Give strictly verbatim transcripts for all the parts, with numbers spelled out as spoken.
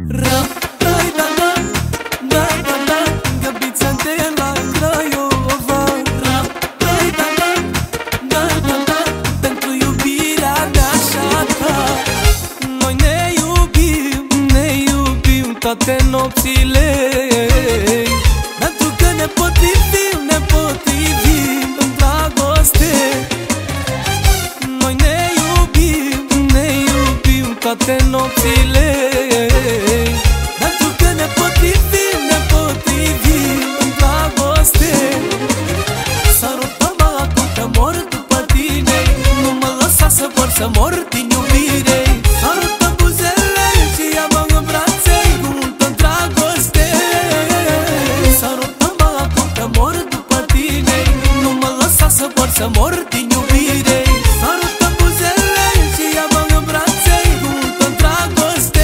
Toate nopțile, pentru că ne potrivim, ne potrivim în dragoste. Noi ne iubim, ne iubim toate nopțile, pentru că ne potrivim, ne potrivim în dragoste. Sărută-mă acum că mor după tine, nu mă lăsa să vor să mor din iubire. Sărută buzele și ia-mă în brațe, să mor din iubire. Sărută buzele și ia-mă în brațe cu multă dragoste.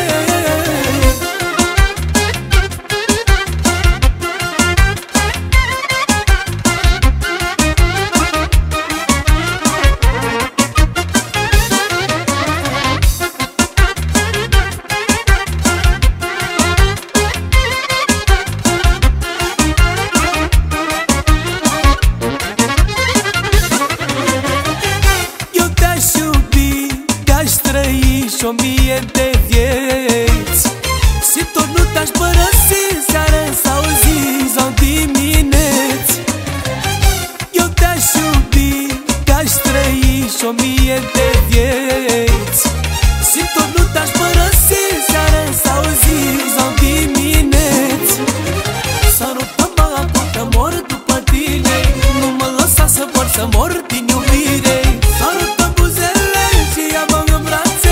Și o mie de vieți și tot nu te-aș părăsi seară sau zi sau dimineți. Eu te-aș iubi, te-aș trăi și o mie de vieți și tot nu te-aș părăsi seară sau zi sau dimineți. Sărută-mă acum că mor după tine, nu mă lăsa să vor să mor din iubire. Sărută buzele și ia-mă în brațe,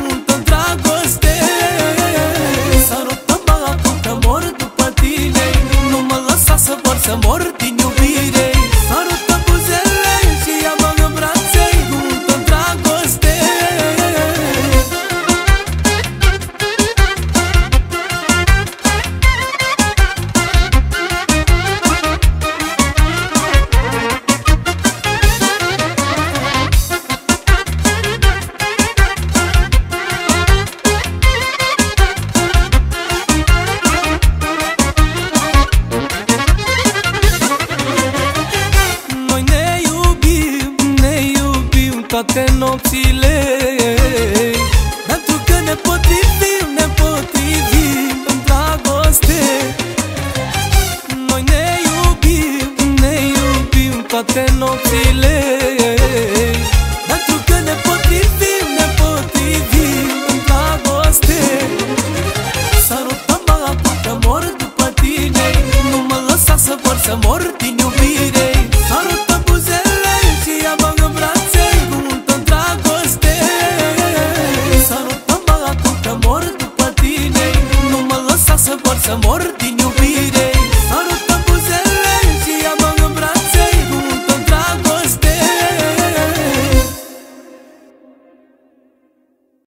să mor din iubire. Sărută buzele și ia-mă în brațe cu multă dragoste. Toate nopțile, pentru că ne potrivim, ne potrivim în dragoste. Noi ne iubim, ne iubim toate nopțile, pentru că ne potrivim, ne potrivim în dragoste. Sărută-mă acum că mor după tine, nu mă lăsa să vor să mor din iubire.